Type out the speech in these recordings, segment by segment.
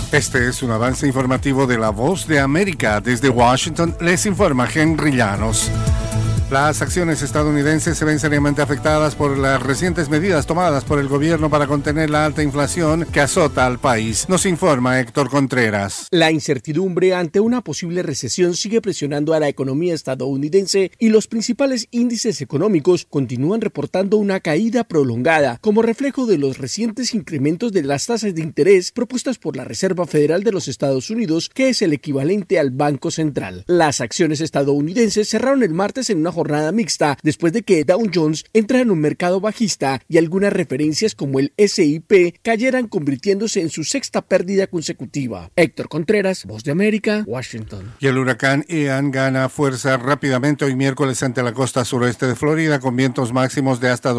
Este es un avance informativo de La Voz de América. Desde Washington les informa Henry Llanos. Las acciones estadounidenses se ven seriamente afectadas por las recientes medidas tomadas por el gobierno para contener la alta inflación que azota al país. Nos informa Héctor Contreras. La incertidumbre ante una posible recesión sigue presionando a la economía estadounidense y los principales índices económicos continúan reportando una caída prolongada, como reflejo de los recientes incrementos de las tasas de interés propuestas por la Reserva Federal de los Estados Unidos, que es el equivalente al Banco Central. Las acciones estadounidenses cerraron el martes en una jornada mixta después de que Dow Jones entrara en un mercado bajista y algunas referencias como el S&P cayeran, convirtiéndose en su sexta pérdida consecutiva. Héctor Contreras, Voz de América, Washington. Y el huracán Ian gana fuerza rápidamente hoy miércoles ante la costa suroeste de Florida con vientos máximos de hasta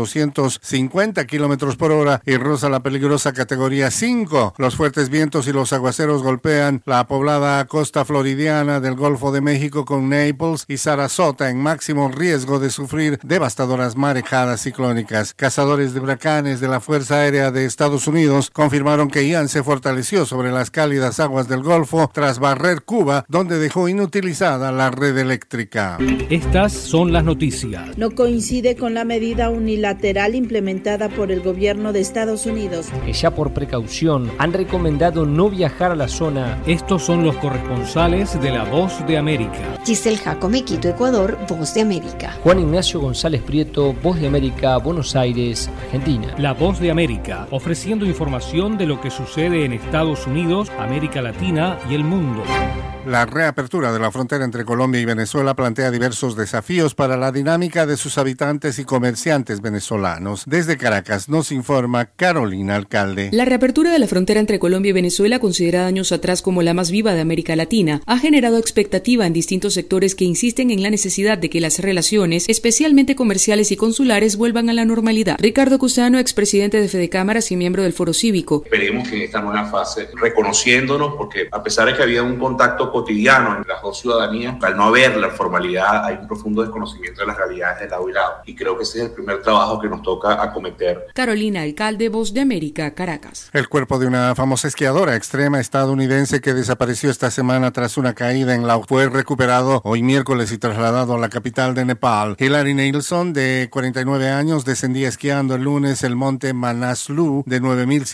250 kilómetros por hora y roza la peligrosa categoría 5. Los fuertes vientos y los aguaceros golpean la poblada costa floridiana del Golfo de México con Naples y Sarasota en máximo riesgo de sufrir devastadoras marejadas ciclónicas. Cazadores de huracanes de la Fuerza Aérea de Estados Unidos confirmaron que Ian se fortaleció sobre las cálidas aguas del Golfo tras barrer Cuba, donde dejó inutilizada la red eléctrica. Estas son las noticias. No coincide con la medida unilateral implementada por el gobierno de Estados Unidos, que ya por precaución han recomendado no viajar a la zona. Estos son los corresponsales de La Voz de América. Giselle Jacome, Quito, Ecuador, Voz de América. Juan Ignacio González Prieto, Voz de América, Buenos Aires, Argentina. La Voz de América, ofreciendo información de lo que sucede en Estados Unidos, América Latina y el mundo. La reapertura de la frontera entre Colombia y Venezuela plantea diversos desafíos para la dinámica de sus habitantes y comerciantes venezolanos. Desde Caracas nos informa Carolina Alcalde. La reapertura de la frontera entre Colombia y Venezuela, considerada años atrás como la más viva de América Latina, ha generado expectativa en distintos sectores que insisten en la necesidad de que las relaciones, especialmente comerciales y consulares, vuelvan a la normalidad. Ricardo Cusano, expresidente de Fedecámaras y miembro del Foro Cívico. Esperemos que en esta nueva fase, reconociéndonos, porque a pesar de que había un contacto cotidiano entre las dos ciudadanías, al no haber la formalidad hay un profundo desconocimiento de las realidades de lado y lado, y creo que ese es el primer trabajo que nos toca acometer. Carolina Alcalde, Voz de América, Caracas. El cuerpo de una famosa esquiadora extrema estadounidense que desapareció esta semana tras una caída en Laos fue recuperado hoy miércoles y trasladado a la capital de Nepal. Hilary Nelson, de 49 años, descendía esquiando el lunes el monte Manaslu de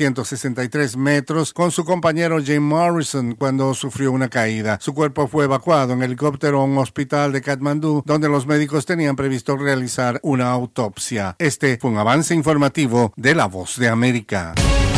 9.163 metros con su compañero Jim Morrison cuando sufrió una caída. Su cuerpo fue evacuado en helicóptero a un hospital de Katmandú, donde los médicos tenían previsto realizar una autopsia. Este fue un avance informativo de La Voz de América.